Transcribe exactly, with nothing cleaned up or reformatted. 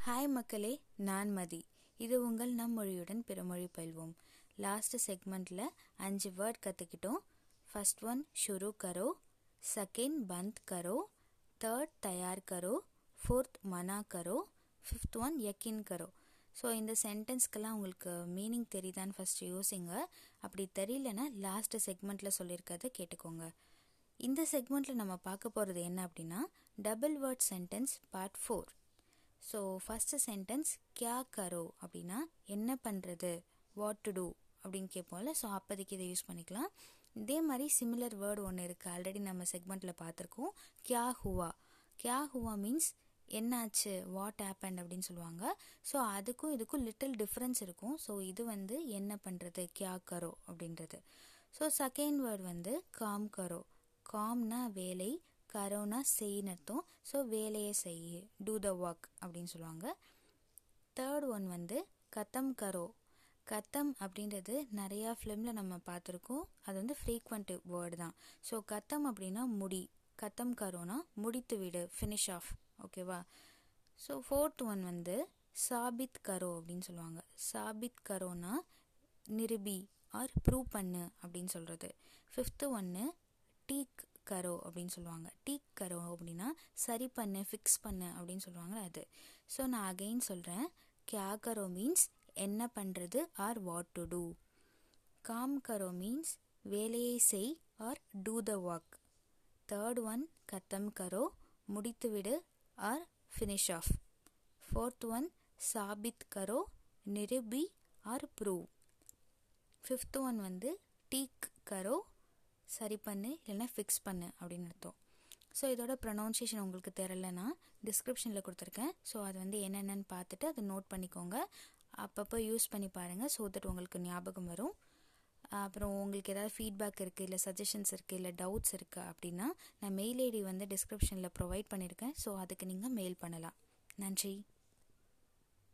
Hi மக்களே, நான் மதி. இது உங்கள் நம் மொழியுடன் பிறமொழி பயில்வோம். லாஸ்ட் செக்மெண்ட்டில் அஞ்சு வேர்ட் கற்றுக்கிட்டோம். ஃபர்ஸ்ட் ஒன் ஷுரு கரோ, செகண்ட் பந்த் கரோ, தேர்ட் தயார் கரோ, ஃபோர்த் மனா கரோ, ஃபிஃப்த் ஒன் யக்கின் கரோ. ஸோ இந்த சென்டென்ஸ்க்கெல்லாம் உங்களுக்கு மீனிங் தெரியுதான்னு ஃபஸ்ட்டு யோசிங்க. அப்படி தெரியலன்னா லாஸ்ட் செக்மெண்ட்டில் சொல்லியிருக்கிறத கேட்டுக்கோங்க. இந்த செக்மெண்ட்டில் நம்ம பார்க்க போகிறது என்ன அப்படின்னா double word sentence part four. So first sentence கியா கரோ அப்படின்னா என்ன பண்ணுறது, வாட் டு டூ அப்படின்னு கேட்போம்ல. ஸோ அப்போதைக்கு இதை யூஸ் பண்ணிக்கலாம். இதே மாதிரி சிமிலர் வேர்டு ஒன்று இருக்குது, ஆல்ரெடி நம்ம செக்மெண்ட்டில் பார்த்துருக்கோம். கியா ஹுவா. கியா ஹுவா மீன்ஸ் என்னாச்சு, வாட் ஹேப்பன் அப்படின்னு சொல்லுவாங்க. ஸோ அதுக்கும் இதுக்கும் லிட்டில் டிஃப்ரென்ஸ் இருக்கும். ஸோ இது வந்து என்ன பண்ணுறது, கியா கரோ அப்படின்றது. ஸோ செகண்ட் வேர்டு வந்து காம் கரோ. காம்னா வேலை, கரோனா செய்யின்னு அர்த்தம். ஸோ வேலையை செய், டூ த ஒர்க் அப்படின்னு சொல்லுவாங்க. தேர்ட் ஒன் வந்து கத்தம் கரோ. கத்தம் அப்படின்றது நிறையா ஃபிலிமில் நம்ம பார்த்துருக்கோம். அது வந்து ஃப்ரீக்வெண்ட் வேர்டு தான். ஸோ கத்தம் அப்படின்னா முடி, கத்தம் கரோனா முடித்து விடு, ஃபினிஷ் ஆஃப். ஓகேவா? ஸோ ஃபோர்த் ஒன் வந்து சாபித் கரோ அப்படின்னு சொல்லுவாங்க. சாபித் கரோனா நிரூபி ஆர் ப்ரூவ் பண்ணு அப்படின்னு சொல்கிறது. ஃபிஃப்த்து ஒன்று டீக் கரோ அப்படின்னு சொல்லுவாங்க. டீக் கரோ அப்படின்னா சரி பண்ணு, ஃபிக்ஸ் பண்ணு அப்படின்னு சொல்லுவாங்க அது. ஸோ நான் அகெயின் சொல்கிறேன். கியா கரோ மீன்ஸ் என்ன பண்ணுறது ஆர் வாட் டு டூ. காம் கரோ மீன்ஸ் வேலையை செய் or do the work. Third one கத்தம் கரோ முடித்துவிடு or finish off. Fourth one சாபித் கரோ நிரூபி ஆர் ப்ரூவ். ஃபிஃப்த் ஒன் வந்து டீக் கரோ சரி பண்ணு இல்லைன்னா ஃபிக்ஸ் பண்ணு அப்படின்னு அர்த்தம். ஸோ இதோட ப்ரொனவுன்சியேஷன் உங்களுக்கு தெரியலன்னா டிஸ்கிரிப்ஷனில் கொடுத்துருக்கேன். ஸோ அது வந்து என்னென்னு பார்த்துட்டு அதை நோட் பண்ணிக்கோங்க. அப்பப்போ யூஸ் பண்ணி பாருங்கள். ஸோ தட் உங்களுக்கு ஞாபகம் வரும். அப்புறம் உங்களுக்கு ஏதாவது ஃபீட்பேக் இருக்குது, இல்லை சஜஷன்ஸ் இருக்குது, இல்லை டவுட்ஸ் இருக்குது அப்படின்னா நான் மெயில் ஐடி வந்து டிஸ்கிரிப்ஷனில் ப்ரொவைட் பண்ணியிருக்கேன். ஸோ அதுக்கு நீங்கள் மெயில் பண்ணலாம். நன்றி.